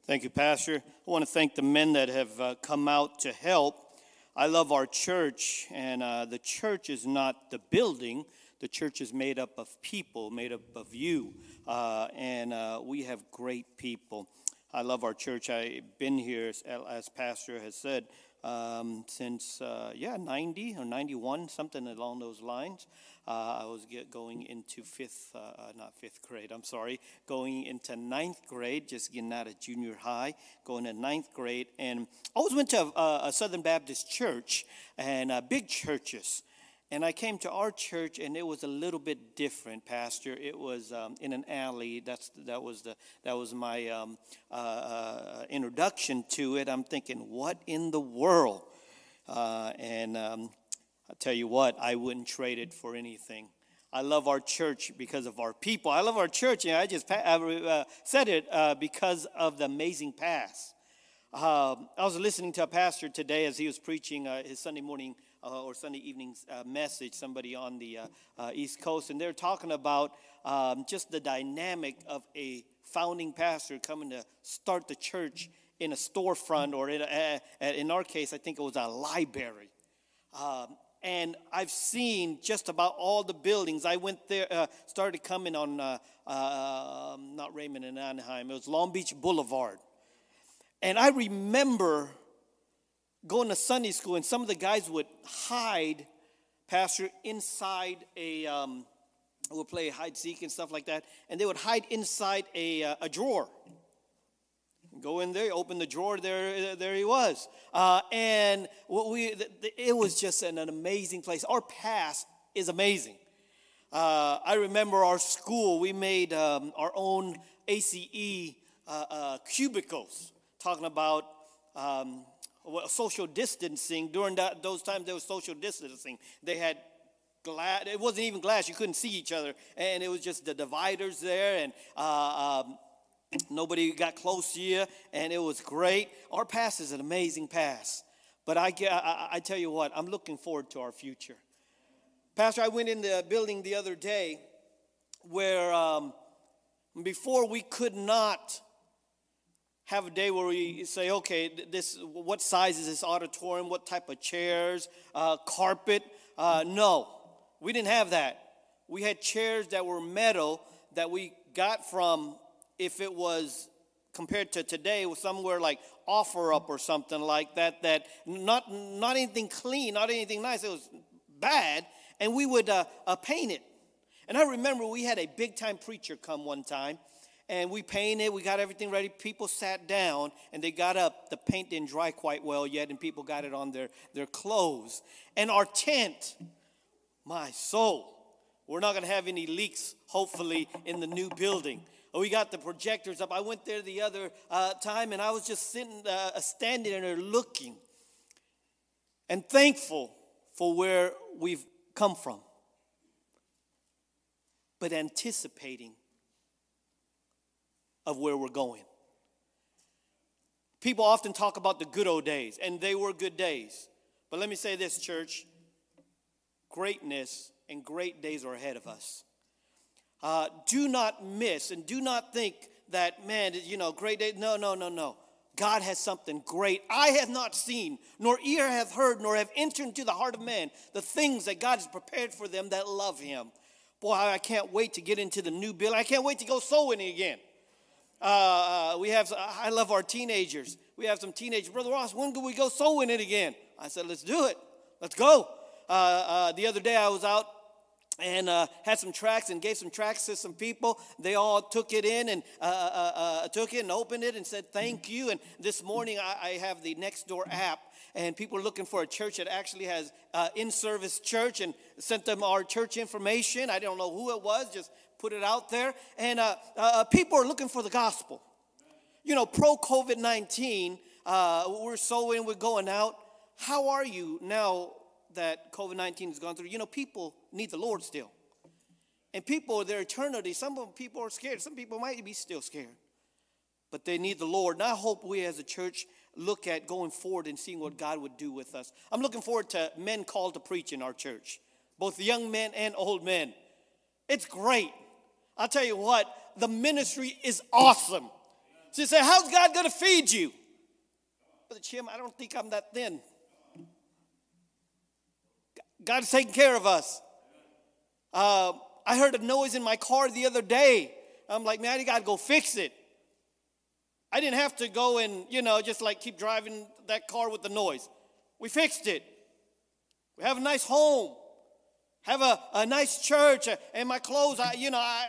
Thank you, Pastor. I want to thank the men that have come out to help. I love our church, and the church is not the building. The church is made up of people, made up of you, and we have great people. I love our church. I've been here, as Pastor has said, since 90 or 91, something along those lines. I was going into going into ninth grade, just getting out of junior high, going to ninth grade. And I always went to a Southern Baptist church and big churches. And I came to our church, and it was a little bit different, Pastor. It was in an alley. That was my introduction to it. I'm thinking, what in the world? I'll tell you what, I wouldn't trade it for anything. I love our church because of our people. I love our church, and I just said it because of the amazing past. I was listening to a pastor today as he was preaching his Sunday morning or Sunday evening message, somebody on the East Coast, and they're talking about just the dynamic of a founding pastor coming to start the church in a storefront, or in our case, I think it was a library. And I've seen just about all the buildings. I went there, started coming on, not Raymond and Anaheim, it was Long Beach Boulevard. And I remember going to Sunday school, and some of the guys would hide, Pastor, inside we'll play hide-seek and stuff like that, and they would hide inside a drawer. Go in there, open the drawer, there he was. And it was just an amazing place. Our past is amazing. I remember our school, we made our own ACE cubicles, talking about social distancing. During those times, there was social distancing. They had glass. It wasn't even glass. You couldn't see each other. And it was just the dividers there, and nobody got close to you, and it was great. Our past is an amazing past. But I tell you what, I'm looking forward to our future. Pastor, I went in the building the other day where before we could not have a day where we say, okay, what size is this auditorium, what type of chairs, carpet. No, we didn't have that. We had chairs that were metal that we got from, if it was compared to today, it was somewhere like OfferUp or something like that, not anything clean, not anything nice. It was bad, and we would paint it. And I remember we had a big-time preacher come one time, and we painted, we got everything ready. People sat down, and they got up. The paint didn't dry quite well yet, and people got it on their clothes. And our tent, my soul, we're not going to have any leaks, hopefully, in the new building. We got the projectors up. I went there the other time, and I was just standing there looking and thankful for where we've come from, but anticipating of where we're going. People often talk about the good old days, and they were good days. But let me say this, church, greatness and great days are ahead of us. Do not miss and do not think that, man, great day. No. God has something great. I have not seen, nor ear hath heard, nor have entered into the heart of man the things that God has prepared for them that love him. Boy, I can't wait to get into the new building. I can't wait to go soul winning again. I love our teenagers. We have some teenagers. Brother Ross, when can we go soul winning again? I said, let's do it. Let's go. The other day I was out and had some tracts and gave some tracts to some people. They all took it in and opened it and said thank you. And this morning I have the Nextdoor app, and people are looking for a church that actually has in-service church, and sent them our church information. I don't know who it was, just put it out there. And people are looking for the gospel. Pro-COVID-19, we're sowing, we're going out. How are you now that COVID-19 has gone through? People need the Lord still. And people, their eternity, some people are scared. Some people might be still scared. But they need the Lord. And I hope we as a church look at going forward and seeing what God would do with us. I'm looking forward to men called to preach in our church, both young men and old men. It's great. I'll tell you what, the ministry is awesome. So you say, how's God going to feed you? Brother Jim, I don't think I'm that thin. God's taking care of us. I heard a noise in my car the other day. I'm like, man, I got to go fix it. I didn't have to go and, just like keep driving that car with the noise. We fixed it. We have a nice home. Have a nice church. And my clothes, I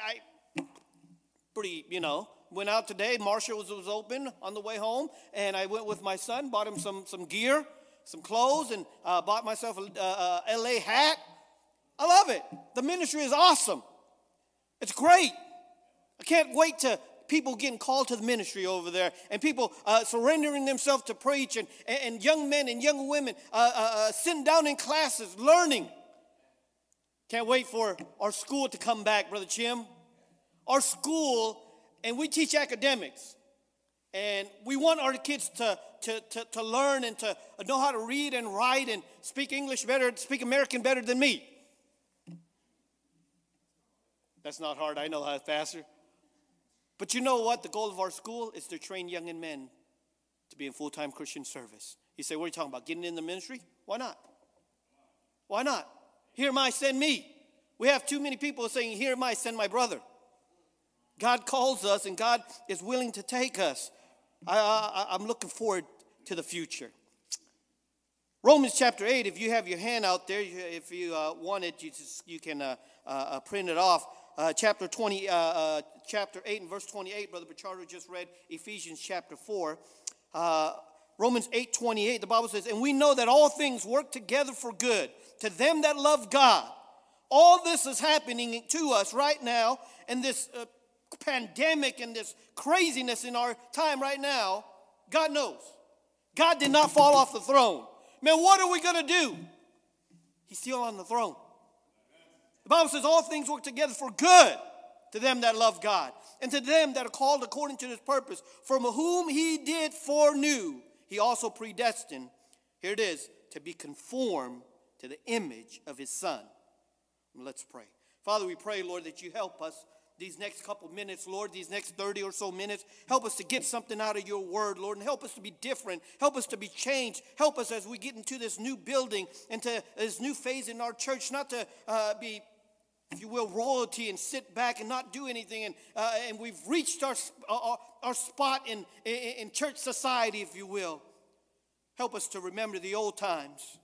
went out today. Marshall's was open on the way home. And I went with my son, bought him some gear, some clothes, and bought myself a LA hat. I love it. The ministry is awesome. It's great. I can't wait to people getting called to the ministry over there, and people surrendering themselves to preach, and young men and young women sitting down in classes, learning. Can't wait for our school to come back, Brother Jim. Our school, and we teach academics, and we want our kids to learn and to know how to read and write and speak English better, speak American better than me. That's not hard. I know how, Pastor. But you know what? The goal of our school is to train young men to be in full-time Christian service. You say, what are you talking about? Getting in the ministry? Why not? Why not? Here am I, send me. We have too many people saying, here am I, send my brother. God calls us, and God is willing to take us. I'm looking forward to the future. Romans chapter 8, if you have your hand out there, if you want it, you can print it off. Chapter 8 and verse 28, Brother Pichardo just read Ephesians chapter 4. Romans 8:28, the Bible says, and we know that all things work together for good to them that love God. All this is happening to us right now, and this pandemic and this craziness in our time right now, God knows. God did not fall off the throne. Man, what are we going to do? He's still on the throne. The Bible says all things work together for good to them that love God and to them that are called according to his purpose, from whom he did foreknew, he also predestined, here it is, to be conformed to the image of his Son. Let's pray. Father, we pray, Lord, that you help us these next couple minutes, Lord, these next 30 or so minutes. Help us to get something out of your word, Lord, and help us to be different. Help us to be changed. Help us as we get into this new building, into this new phase in our church, not to be, if you will, royalty and sit back and not do anything. And we've reached our spot in church society, if you will. Help us to remember the old times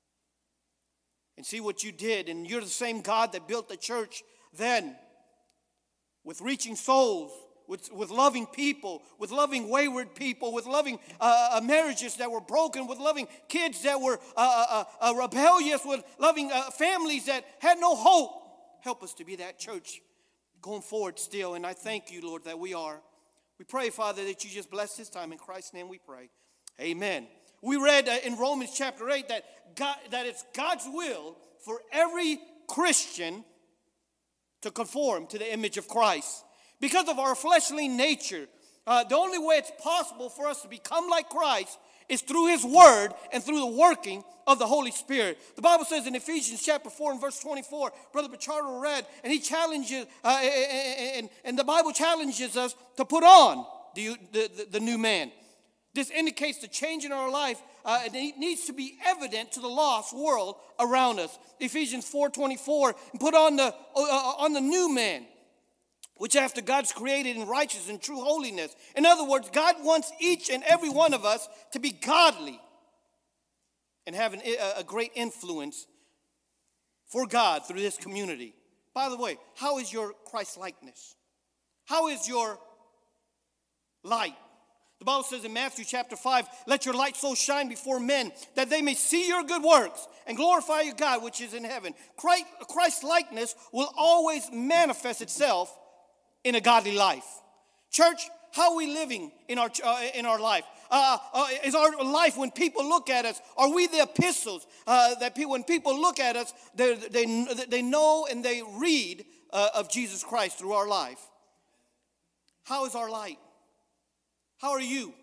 and see what you did. And you're the same God that built the church then, with reaching souls, with loving people, with loving wayward people, with loving marriages that were broken, with loving kids that were rebellious, with loving families that had no hope. Help us to be that church going forward still. And I thank you, Lord, that we are. We pray, Father, that you just bless this time. In Christ's name we pray. Amen. We read in Romans chapter 8 that it's God's will for every Christian to conform to the image of Christ. Because of our fleshly nature, the only way it's possible for us to become like Christ is through his word and through the working of the Holy Spirit. The Bible says in Ephesians chapter 4 and verse 24, Brother Pichardo read, and he challenges, and the Bible challenges us to put on the new man. This indicates the change in our life. It needs to be evident to the lost world around us. Ephesians 4:24, put on the new man, which after God's created in righteousness and true holiness. In other words, God wants each and every one of us to be godly and have a great influence for God through this community. By the way, how is your Christ likeness? How is your light? The Bible says in Matthew chapter 5, let your light so shine before men that they may see your good works and glorify your God which is in heaven. Christ's likeness will always manifest itself in a godly life. Church, how are we living in our life? Is our life, when people look at us, are we the epistles that when people look at us, they know and they read of Jesus Christ through our life? How is our light? How are you?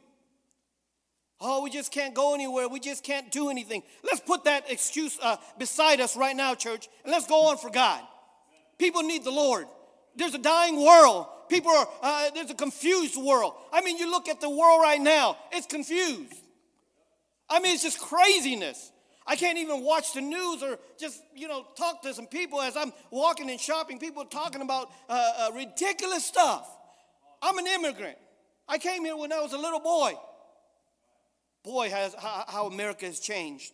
Oh, we just can't go anywhere. We just can't do anything. Let's put that excuse beside us right now, church, and let's go on for God. People need the Lord. There's a dying world. People are, there's a confused world. I mean, you look at the world right now, it's confused. I mean, it's just craziness. I can't even watch the news or just, talk to some people as I'm walking and shopping. People talking about ridiculous stuff. I'm an immigrant. I came here when I was a little boy. Boy, how America has changed.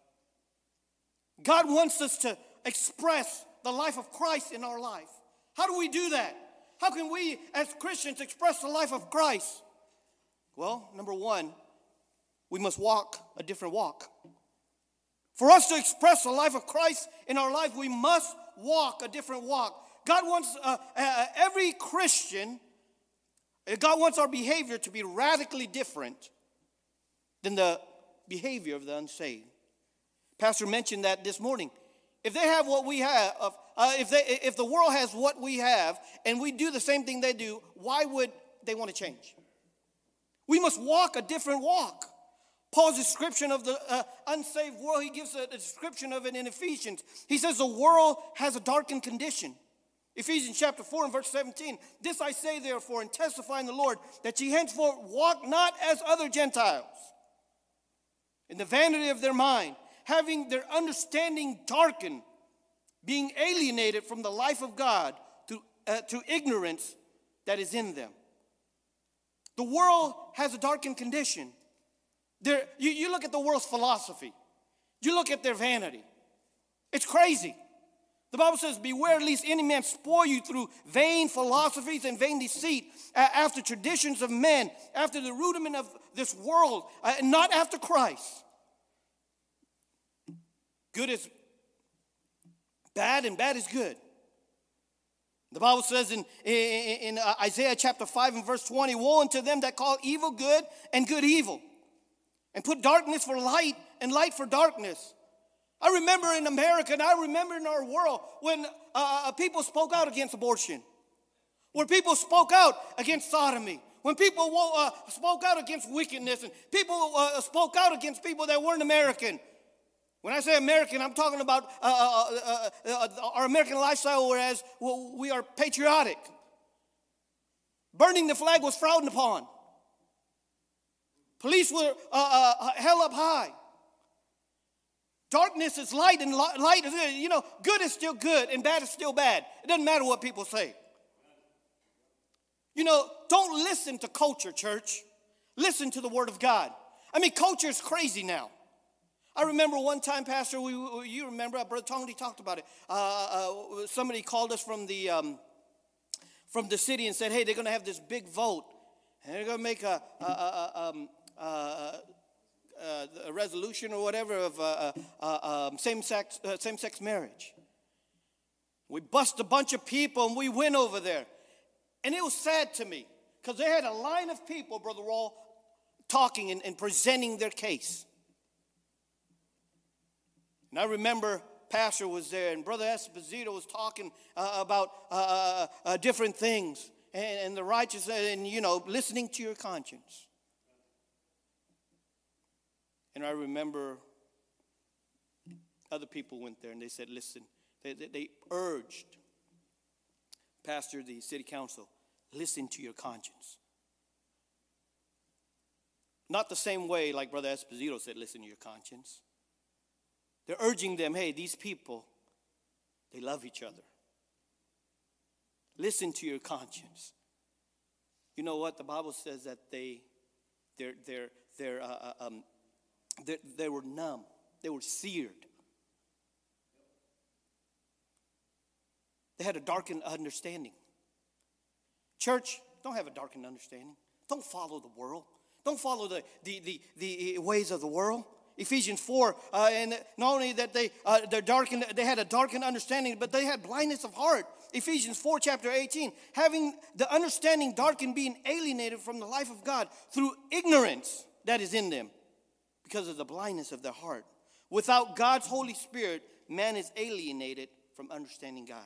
God wants us to express the life of Christ in our life. How do we do that? How can we as Christians express the life of Christ? Well, number one, we must walk a different walk. For us to express the life of Christ in our life, we must walk a different walk. God wants every Christian, God wants our behavior to be radically different than the behavior of the unsaved. Pastor mentioned that this morning. If they have what we have, if the world has what we have, and we do the same thing they do, why would they want to change? We must walk a different walk. Paul's description of the unsaved world, he gives a description of it in Ephesians. He says the world has a darkened condition. Ephesians chapter 4 and verse 17. This I say therefore and testify in the Lord, that ye henceforth walk not as other Gentiles, in the vanity of their mind, having their understanding darkened, being alienated from the life of God through ignorance that is in them. The world has a darkened condition. You look at the world's philosophy. You look at their vanity. It's crazy. The Bible says, beware lest any man spoil you through vain philosophies and vain deceit, after traditions of men, after the rudiment of this world, not after Christ. Good is bad and bad is good. The Bible says in Isaiah chapter 5 and verse 20, woe unto them that call evil good and good evil, and put darkness for light and light for darkness. I remember in America and I remember in our world when people spoke out against abortion, when people spoke out against sodomy, when people spoke out against wickedness, and people spoke out against people that weren't American. When I say American, I'm talking about our American lifestyle, whereas we are patriotic. Burning the flag was frowned upon. Police were held up high. Darkness is light, and light is, good is still good and bad is still bad. It doesn't matter what people say. Don't listen to culture, church. Listen to the Word of God. I mean, culture is crazy now. I remember one time, Pastor, you remember, Brother Tony talked about it. Somebody called us from the city and said, hey, they're going to have this big vote, and they're going to make a resolution or whatever of same-sex marriage. We bust a bunch of people, and we went over there. And it was sad to me, because they had a line of people, Brother Rawl, talking and presenting their case. And I remember Pastor was there, and Brother Esposito was talking about different things, and the righteous, and, listening to your conscience. And I remember other people went there, and they said, listen, they urged Pastor, the city council, listen to your conscience. Not the same way like Brother Esposito said, listen to your conscience. They're urging them, hey, these people, they love each other. Listen to your conscience. You know what? The Bible says that they were numb. They were seared. They had a darkened understanding. Church, don't have a darkened understanding. Don't follow the world. Don't follow the ways of the world. Ephesians 4, and not only that they had a darkened understanding, but they had blindness of heart. Ephesians 4, chapter 18, having the understanding darkened, being alienated from the life of God through ignorance that is in them, because of the blindness of their heart. Without God's Holy Spirit, man is alienated from understanding God.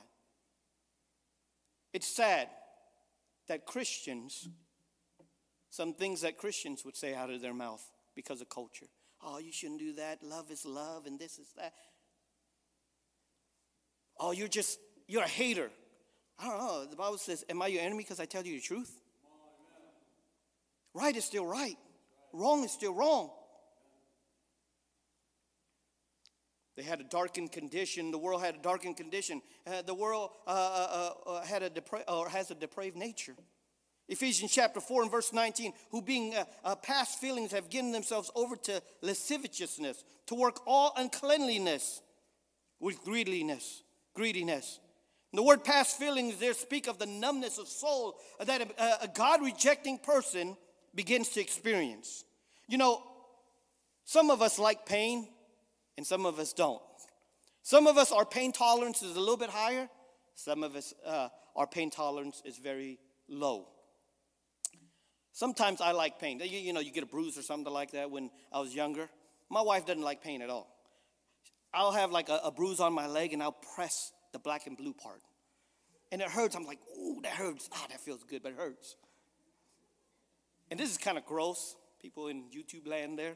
It's sad that Christians, some things that Christians would say out of their mouth because of culture. Oh, you shouldn't do that. Love is love, and this is that. Oh, you're a hater. I don't know. The Bible says, am I your enemy because I tell you the truth? Right is still right. Wrong is still wrong. They had a darkened condition. The world had a darkened condition. The world has a depraved nature. Ephesians chapter 4 and verse 19, who being past feelings have given themselves over to lasciviousness, to work all uncleanliness with greediness. The word past feelings there speak of the numbness of soul that a God-rejecting person begins to experience. You know, some of us like pain and some of us don't. Some of us, our pain tolerance is a little bit higher. Some of us, our pain tolerance is very low. Sometimes I like pain. You know, you get a bruise or something like that when I was younger. My wife doesn't like pain at all. I'll have like a bruise on my leg and I'll press the black and blue part. And it hurts. I'm like, ooh, that hurts. Ah, that feels good, but it hurts. And this is kind of gross. People in YouTube land there.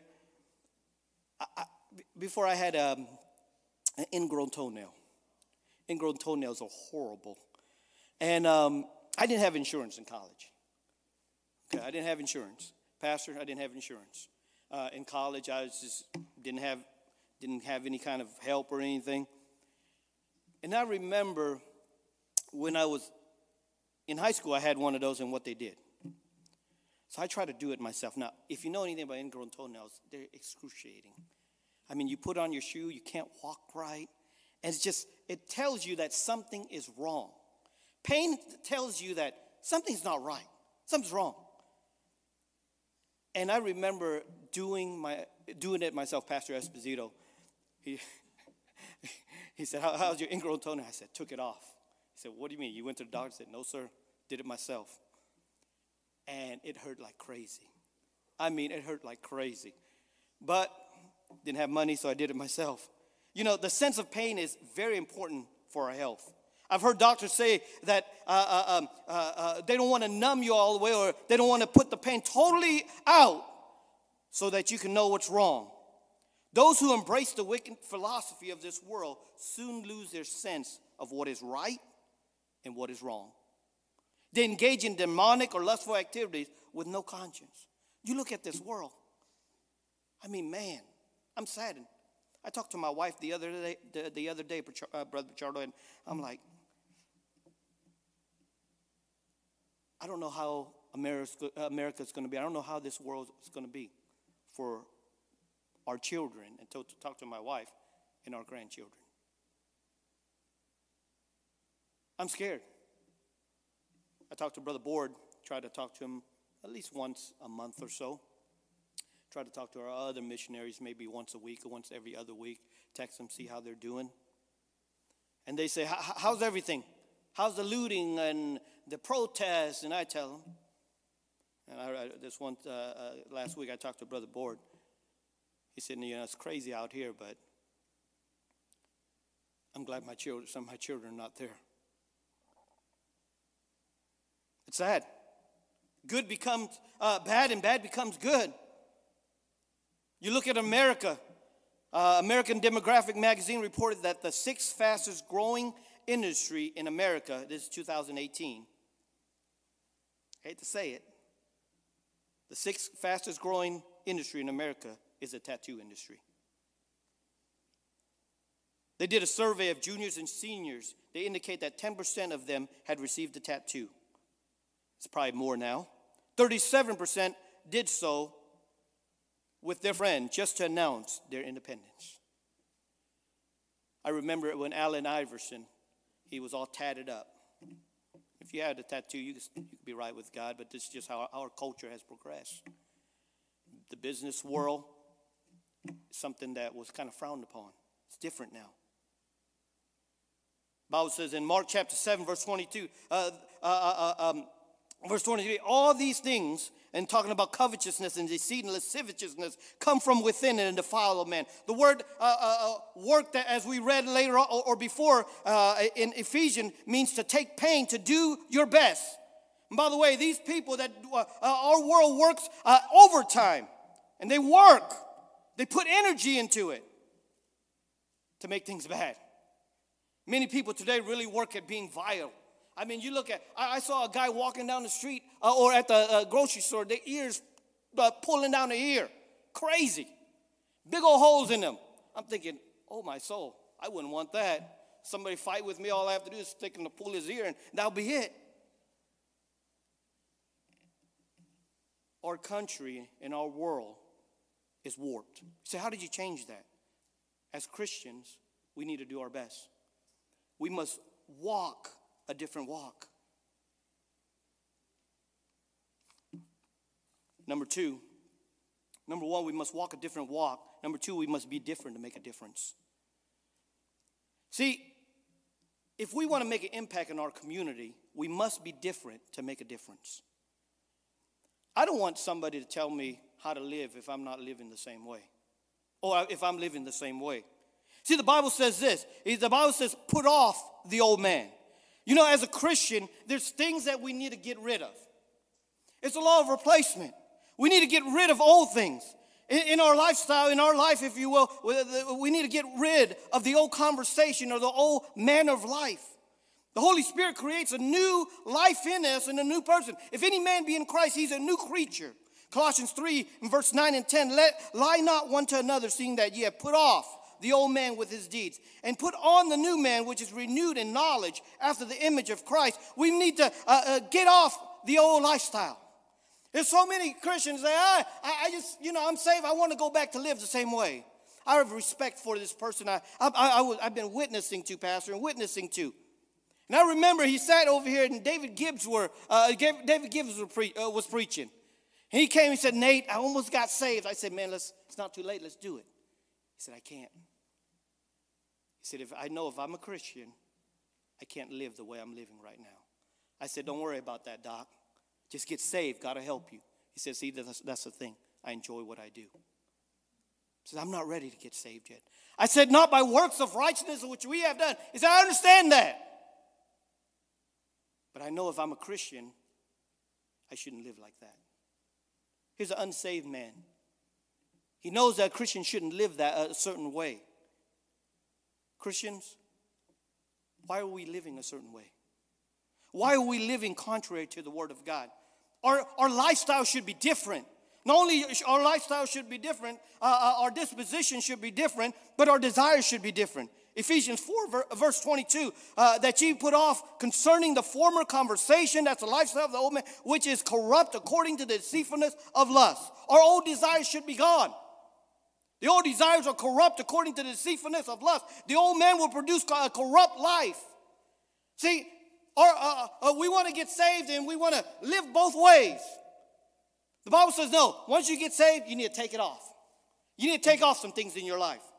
Before I had an ingrown toenail. Ingrown toenails are horrible. And I didn't have insurance in college. Okay, I didn't have insurance. Pastor, I didn't have insurance. In college, I was just didn't have any kind of help or anything. And I remember when I was in high school, I had one of those and what they did. So I tried to do it myself. Now, if you know anything about ingrown toenails, they're excruciating. I mean, you put on your shoe, you can't walk right. And it tells you that something is wrong. Pain tells you that something's not right. Something's wrong. And I remember doing it myself, Pastor Esposito. He said, how's your ingrown toenail? I said, took it off. He said, what do you mean? You went to the doctor? I said, no, sir. Did it myself. And it hurt like crazy. I mean, it hurt like crazy. But didn't have money, so I did it myself. You know, the sense of pain is very important for our health. I've heard doctors say that they don't want to numb you all the way, or they don't want to put the pain totally out so that you can know what's wrong. Those who embrace the wicked philosophy of this world soon lose their sense of what is right and what is wrong. They engage in demonic or lustful activities with no conscience. You look at this world. I mean, man, I'm saddened. I talked to my wife the other day, Brother Pichardo, and I'm like, I don't know how America's going to be. I don't know how this world is going to be for our children, and to talk to my wife and our grandchildren. I'm scared. I talked to Brother Board, try to talk to him at least once a month or so. Try to talk to our other missionaries maybe once a week or once every other week. Text them, see how they're doing. And they say, how's everything? How's the looting and the protests? And I tell them. And last week I talked to Brother Board. He said, you know, it's crazy out here, but I'm glad some of my children are not there. It's sad. Good becomes bad and bad becomes good. You look at America. American Demographic Magazine reported that the sixth fastest growing industry in America, this is 2018. I hate to say it. The sixth fastest growing industry in America is the tattoo industry. They did a survey of juniors and seniors. They indicate that 10% of them had received a tattoo. It's probably more now. 37% did so with their friend just to announce their independence. I remember when Allen Iverson, he was all tatted up. If you had a tattoo, you could be right with God, but this is just how our culture has progressed. The business world is something that was kind of frowned upon. It's different now. The Bible says in Mark chapter 7, verse 22, verse 23, all these things, and talking about covetousness and deceit and lasciviousness, come from within and defile a man. The word work, that as we read later on, or before in Ephesians, means to take pain, to do your best. And by the way, these people that our world works overtime, and they work. They put energy into it to make things bad. Many people today really work at being vile. I mean, you look at, I saw a guy walking down the street or at the grocery store, the ears pulling down the ear. Crazy. Big old holes in them. I'm thinking, oh, my soul, I wouldn't want that. Somebody fight with me, all I have to do is stick him to pull his ear, and that'll be it. Our country and our world is warped. So how did you change that? As Christians, we need to do our best. We must walk a different walk. Number one, we must walk a different walk. Number two, we must be different to make a difference. See, if we want to make an impact in our community, we must be different to make a difference. I don't want somebody to tell me how to live if I'm not living the same way, or if I'm living the same way. See, the Bible says this. The Bible says, put off the old man. You know, as a Christian, there's things that we need to get rid of. It's a law of replacement. We need to get rid of old things. In our lifestyle, in our life, if you will, we need to get rid of the old conversation or the old manner of life. The Holy Spirit creates a new life in us and a new person. If any man be in Christ, he's a new creature. Colossians 3, in verse 9 and 10, lie not one to another, seeing that ye have put off the old man with his deeds, and put on the new man, which is renewed in knowledge after the image of Christ. We need to get off the old lifestyle. There's so many Christians say, I just, I'm saved. I want to go back to live the same way. I have respect for this person I've been witnessing to, Pastor, and witnessing to. And I remember he sat over here, and David Gibbs was preaching. And he came and said, Nate, I almost got saved. I said, man, it's not too late. Let's do it. He said, I can't. He said, if I'm a Christian, I can't live the way I'm living right now. I said, don't worry about that, Doc. Just get saved. God will help you. He said, see, that's the thing. I enjoy what I do. He said, I'm not ready to get saved yet. I said, not by works of righteousness which we have done. He said, I understand that. But I know if I'm a Christian, I shouldn't live like that. Here's an unsaved man. He knows that Christians shouldn't live that a certain way. Christians, why are we living a certain way? Why are we living contrary to the Word of God? Our lifestyle should be different. Not only our lifestyle should be different, our disposition should be different, but our desires should be different. Ephesians 4, verse 22, that ye put off concerning the former conversation, that's the lifestyle of the old man, which is corrupt according to the deceitfulness of lust. Our old desires should be gone. The old desires are corrupt according to the deceitfulness of lust. The old man will produce a corrupt life. See, we want to get saved and we want to live both ways. The Bible says, no, once you get saved, you need to take it off. You need to take off some things in your life.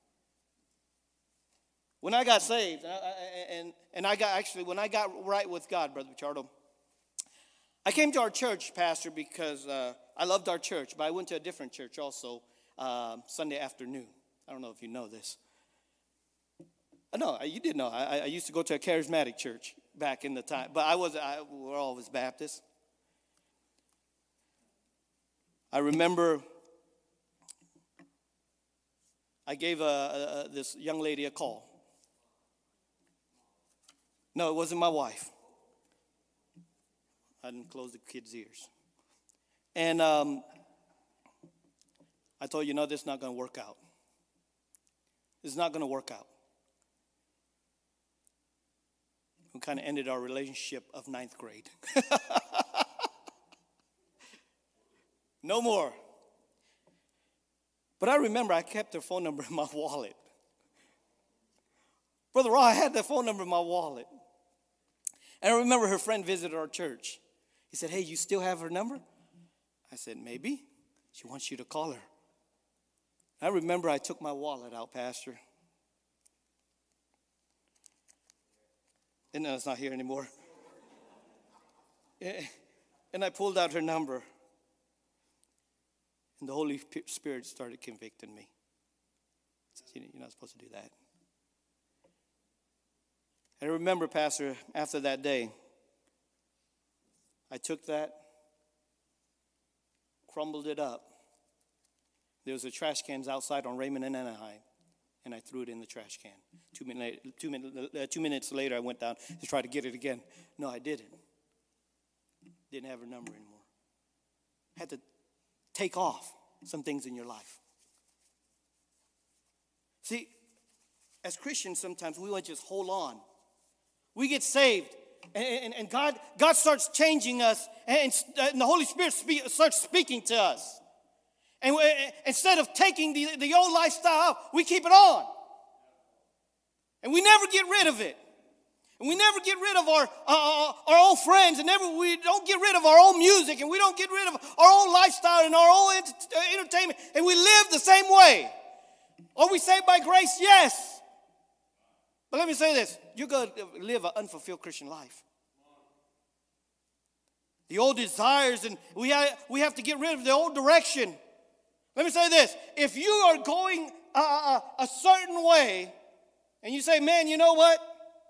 When I got saved, when I got right with God, Brother Pichardo, I came to our church, Pastor, because I loved our church, but I went to a different church also Sunday afternoon. I don't know if you know this. No, you did know. I used to go to a charismatic church back in the time, but we're always Baptist. I remember I gave this young lady a call. No, it wasn't my wife. I didn't close the kids' ears. And I told you, no, this is not going to work out. This is not going to work out. We kind of ended our relationship of 9th grade. No more. But I remember I kept her phone number in my wallet. Brother Raw, I had that phone number in my wallet. And I remember her friend visited our church. He said, hey, you still have her number? I said, maybe. She wants you to call her. I remember I took my wallet out, Pastor. And no, it's not here anymore. And I pulled out her number. And the Holy Spirit started convicting me. He says, you're not supposed to do that. And I remember, Pastor, after that day, I took that, crumbled it up. There was a trash cans outside on Raymond and Anaheim. and I threw it in the trash can. 2 minutes later, I went down to try to get it again. No, I didn't. Didn't have her number anymore. Had to take off some things in your life. See, as Christians, sometimes we want to just hold on. We get saved, and God starts changing us, and the Holy Spirit starts speaking to us. And instead of taking the old lifestyle out, we keep it on. And we never get rid of it. And we never get rid of our old friends, and we don't get rid of our own music, and we don't get rid of our own lifestyle and our own entertainment, and we live the same way. Are we saved by grace? Yes. But let me say this. You're going to live an unfulfilled Christian life. The old desires, and we have to get rid of the old direction. Let me say this. If you are going a certain way, and you say, man, you know what?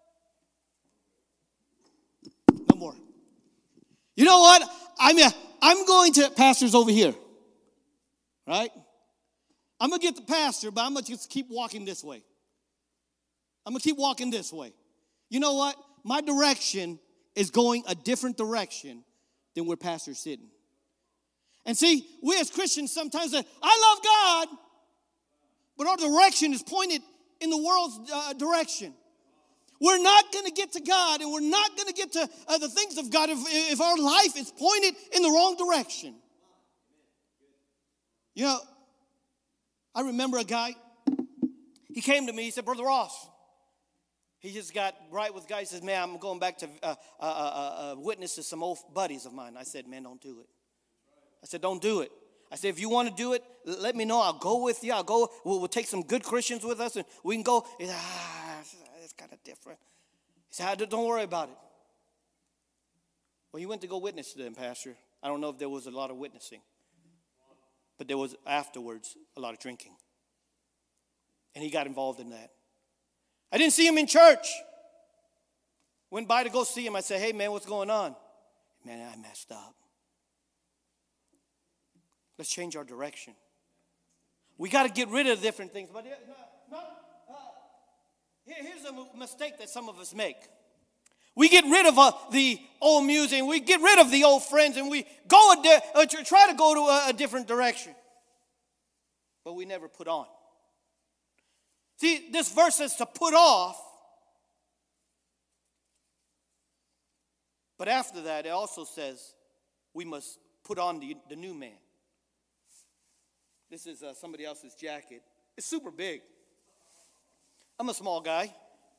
No more. You know what? I'm going to, pastor's over here. Right? I'm going to get the pastor, but I'm going to just keep walking this way. I'm going to keep walking this way. You know what? My direction is going a different direction than where pastor's sitting. And see, we as Christians sometimes say, I love God, but our direction is pointed in the world's direction. We're not going to get to God, and we're not going to get to the things of God if our life is pointed in the wrong direction. You know, I remember a guy, he came to me, he said, Brother Ross, he just got right with God. He says, man, I'm going back to witness to some old buddies of mine. I said, man, don't do it. I said, don't do it. I said, if you want to do it, let me know. I'll go with you. We'll take some good Christians with us, and we can go. He said, it's kind of different. He said, don't worry about it. Well, he went to go witness to them, Pastor. I don't know if there was a lot of witnessing, but there was afterwards a lot of drinking. And he got involved in that. I didn't see him in church. Went by to go see him. I said, hey, man, what's going on? Man, I messed up. Let's change our direction. We got to get rid of different things. But here's a mistake that some of us make. We get rid of the old music, and we get rid of the old friends, and we try to go to a different direction. But we never put on. See, this verse says to put off. But after that, it also says we must put on the new man. This is somebody else's jacket. It's super big. I'm a small guy.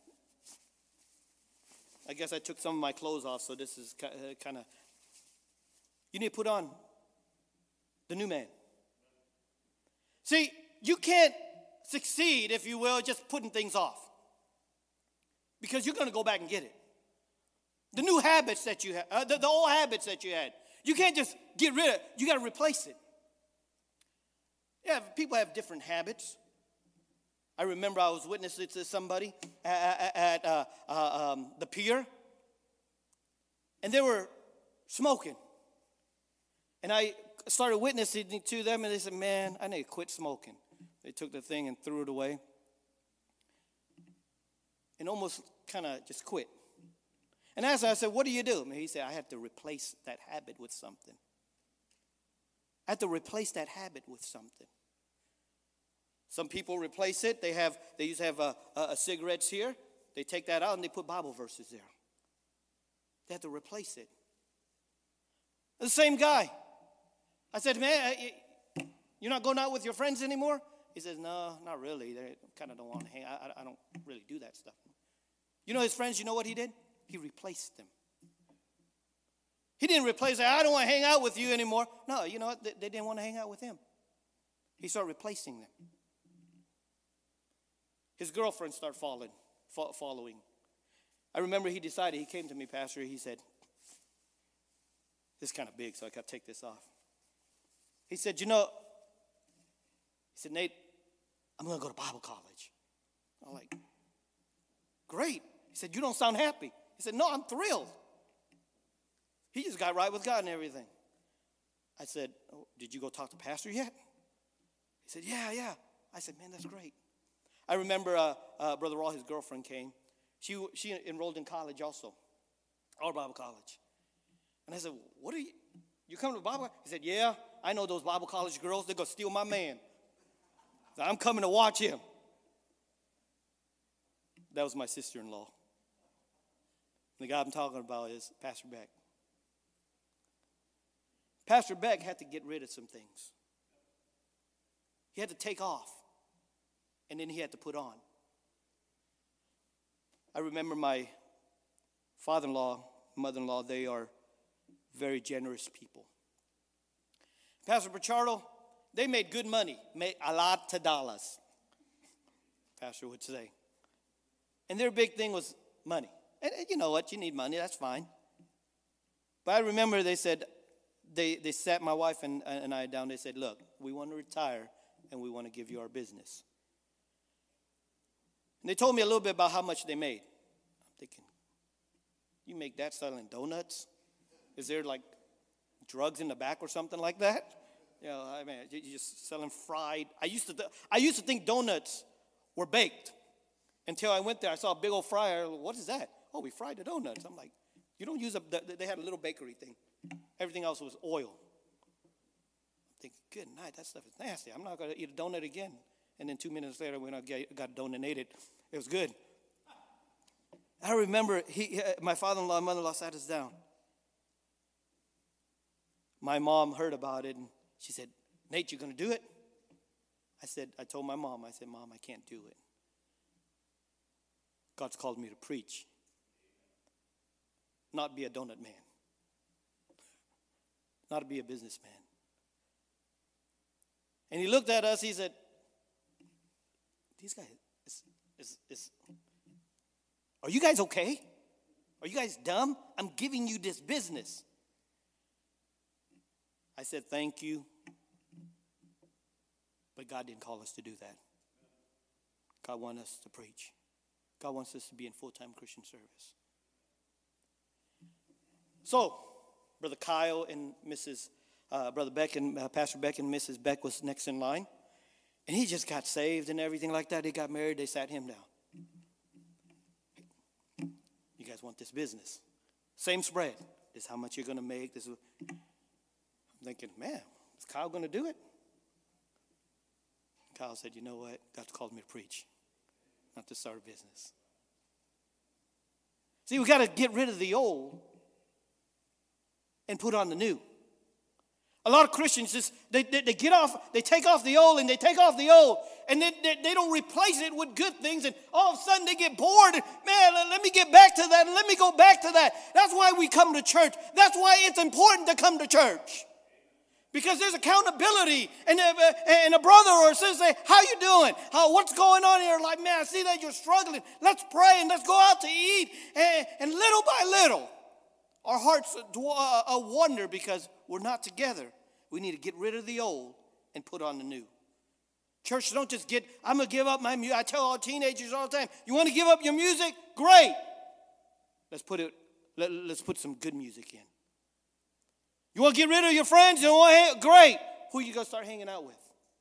I guess I took some of my clothes off, so this is kind of. You need to put on the new man. See, you can't succeed, if you will, just putting things off. Because you're going to go back and get it. The new habits that you had, the old habits that you had, you can't just get rid of it. You got to replace it. Yeah, people have different habits. I remember I was witnessing to somebody at the pier, and they were smoking. And I started witnessing to them, and they said, man, I need to quit smoking. They took the thing and threw it away and almost kind of just quit. And as I said, what do you do? And he said, I have to replace that habit with something. I have to replace that habit with something. Some people replace it. They used to have cigarettes here. They take that out and they put Bible verses there. They have to replace it. The same guy. I said, man, you're not going out with your friends anymore? He says, no, not really. They kind of don't want to hang out. I don't really do that stuff. You know his friends, you know what he did? He replaced them. He didn't replace them. I don't want to hang out with you anymore. No, you know what? They didn't want to hang out with him. He started replacing them. His girlfriend started following. I remember he decided, he came to me, Pastor, he said, this is kind of big, so I got to take this off. He said, Nate, I'm going to go to Bible college. I'm like, great. He said, you don't sound happy. He said, no, I'm thrilled. He just got right with God and everything. I said, oh, did you go talk to Pastor yet? He said, yeah. I said, man, that's great. I remember Brother Raw, his girlfriend came. She enrolled in college also, our Bible college. And I said, what are you coming to Bible? He said, yeah, I know those Bible college girls. They're going to steal my man. So I'm coming to watch him. That was my sister-in-law. The guy I'm talking about is Pastor Beck. Pastor Beck had to get rid of some things. He had to take off, and then he had to put on. I remember my father-in-law, mother-in-law, they are very generous people. Pastor Pichardo, they made good money, made a lot of dollars, Pastor would say. And their big thing was money. And you know what, you need money, that's fine. But I remember they said, they sat my wife and I down, they said, look, we want to retire and we want to give you our business. And they told me a little bit about how much they made. I'm thinking, you make that selling donuts? Is there like drugs in the back or something like that? You know, I mean, you're just selling fried. I used to think donuts were baked until I went there. I saw a big old fryer. What is that? Oh, we fried the donuts. I'm like, you don't use they had a little bakery thing. Everything else was oil. I'm thinking, good night, that stuff is nasty. I'm not going to eat a donut again. And then 2 minutes later, when I got donated, it was good. I remember my father-in-law and mother-in-law sat us down. My mom heard about it, and she said, Nate, you going to do it? I told my mom, I said, Mom, I can't do it. God's called me to preach, not be a donut man, not to be a businessman. And he looked at us, he said, these guys, are you guys okay? Are you guys dumb? I'm giving you this business. I said, thank you. But God didn't call us to do that. God wants us to preach. God wants us to be in full-time Christian service. So, Brother Kyle and Brother Beck and Pastor Beck and Mrs. Beck was next in line. And he just got saved and everything like that. They got married. They sat him down. You guys want this business? Same spread. This is how much you're going to make. I'm thinking, man, is Kyle going to do it? Kyle said, you know what? God's called me to preach, not to start a business. See, we got to get rid of the old and put on the new. A lot of Christians just, they get off, they take off the old and they take off the old, and then they don't replace it with good things, and all of a sudden they get bored. And, man, let me get back to that, and let me go back to that. That's why we come to church. That's why it's important to come to church. Because there's accountability, and a brother or a sister say, how you doing? What's going on in your life? Man, I see that you're struggling. Let's pray and let's go out to eat. And little by little, our hearts wonder because we're not together. We need to get rid of the old and put on the new. Church, don't just I'm going to give up my music. I tell all teenagers all the time, you want to give up your music? Great. Let's put some good music in. You want to get rid of your friends? Great. Who are you going to start hanging out with?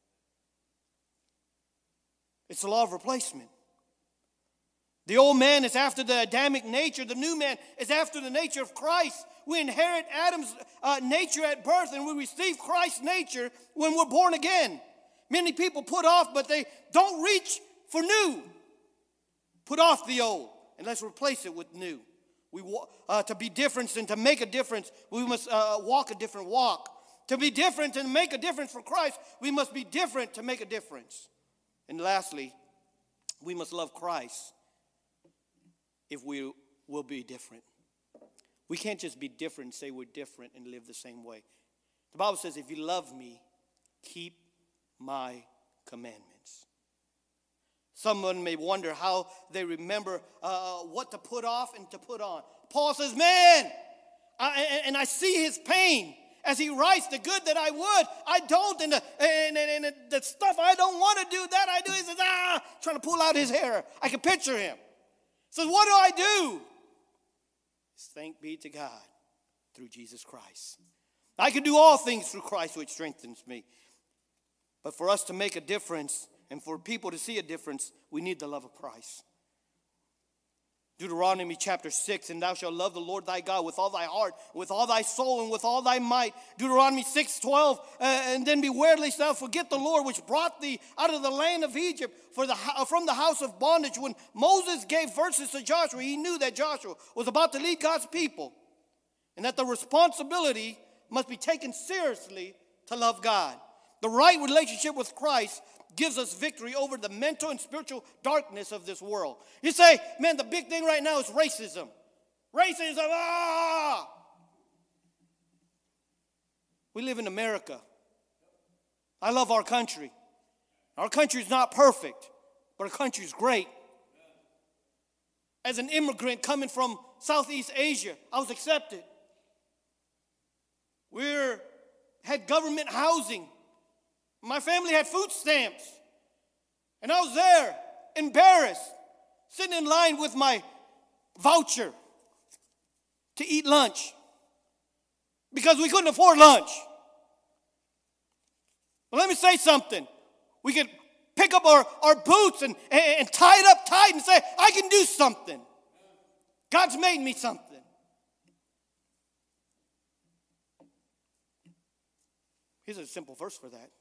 It's the law of replacement. The old man is after the Adamic nature. The new man is after the nature of Christ. We inherit Adam's nature at birth, and we receive Christ's nature when we're born again. Many people put off, but they don't reach for new. Put off the old, and let's replace it with new. To be different and to make a difference, we must walk a different walk. To be different and make a difference for Christ, we must be different to make a difference. And lastly, we must love Christ if we will be different. We can't just be different and say we're different and live the same way. The Bible says, if you love me, keep my commandments. Someone may wonder how they remember what to put off and to put on. Paul says, man, I see his pain as he writes, the good that I would, I don't, and the stuff I don't want to do, that I do. He says, trying to pull out his hair. I can picture him. He says, what do I do? Thanks be to God through Jesus Christ. I can do all things through Christ which strengthens me. But for us to make a difference And for people to see a difference, we need the love of Christ. Deuteronomy chapter 6, and thou shalt love the Lord thy God with all thy heart, with all thy soul, and with all thy might. Deuteronomy 6:12, and then beware lest thou forget the Lord which brought thee out of the land of Egypt from the house of bondage. When Moses gave verses to Joshua, he knew that Joshua was about to lead God's people, and that the responsibility must be taken seriously to love God. The right relationship with Christ gives us victory over the mental and spiritual darkness of this world. You say, man, the big thing right now is racism. Racism, ah! We live in America. I love our country. Our country is not perfect, but our country is great. As an immigrant coming from Southeast Asia, I was accepted. We had government housing. My family had food stamps. And I was there, embarrassed, sitting in line with my voucher to eat lunch because we couldn't afford lunch. Well, let me say something. We could pick up our boots and tie it up tight and say, I can do something. God's made me something. Here's a simple verse for that.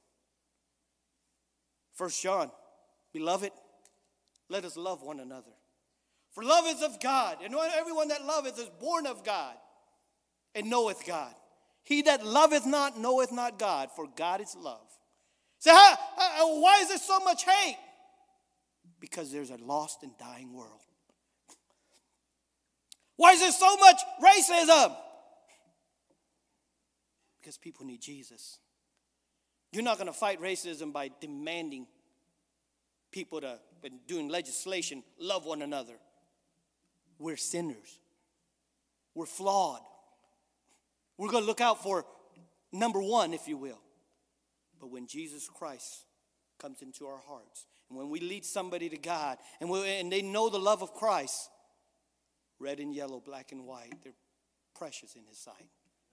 1 John, beloved, let us love one another. For love is of God, and everyone that loveth is born of God and knoweth God. He that loveth not knoweth not God, for God is love. So why is there so much hate? Because there's a lost and dying world. Why is there so much racism? Because people need Jesus. You're not going to fight racism by demanding people to, doing legislation, love one another. We're sinners. We're flawed. We're going to look out for number one, if you will. But when Jesus Christ comes into our hearts, and when we lead somebody to God, and they know the love of Christ, red and yellow, black and white, they're precious in His sight.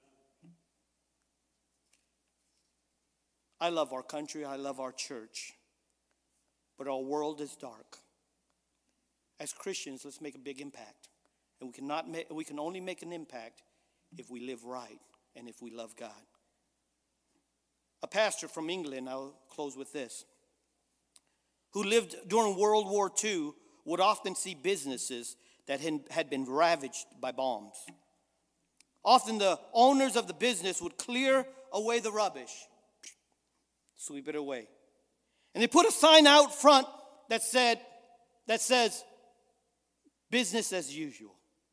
I love our country, I love our church, but our world is dark. As Christians, let's make a big impact. And we can only make an impact if we live right and if we love God. A pastor from England, I'll close with this, who lived during World War II, would often see businesses that had been ravaged by bombs. Often the owners of the business would clear away the rubbish, sweep it away. And they put a sign out front that says, business as usual.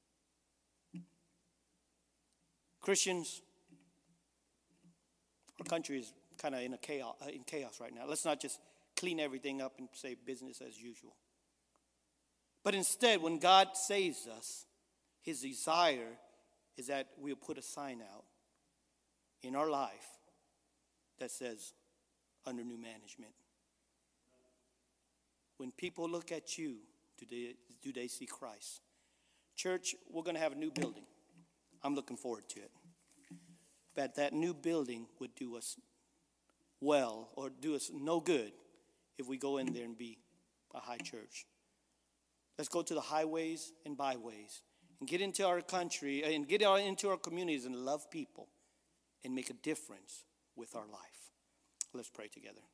Christians, our country is kind of in chaos right now. Let's not just clean everything up and say business as usual. But instead, when God saves us, His desire is that we'll put a sign out in our life that says, under new management. When people look at you, do they see Christ? Church, we're going to have a new building. I'm looking forward to it. But that new building would do us well or do us no good if we go in there and be a high church. Let's go to the highways and byways and get into our country and get into our communities and love people and make a difference with our life. Let's pray together.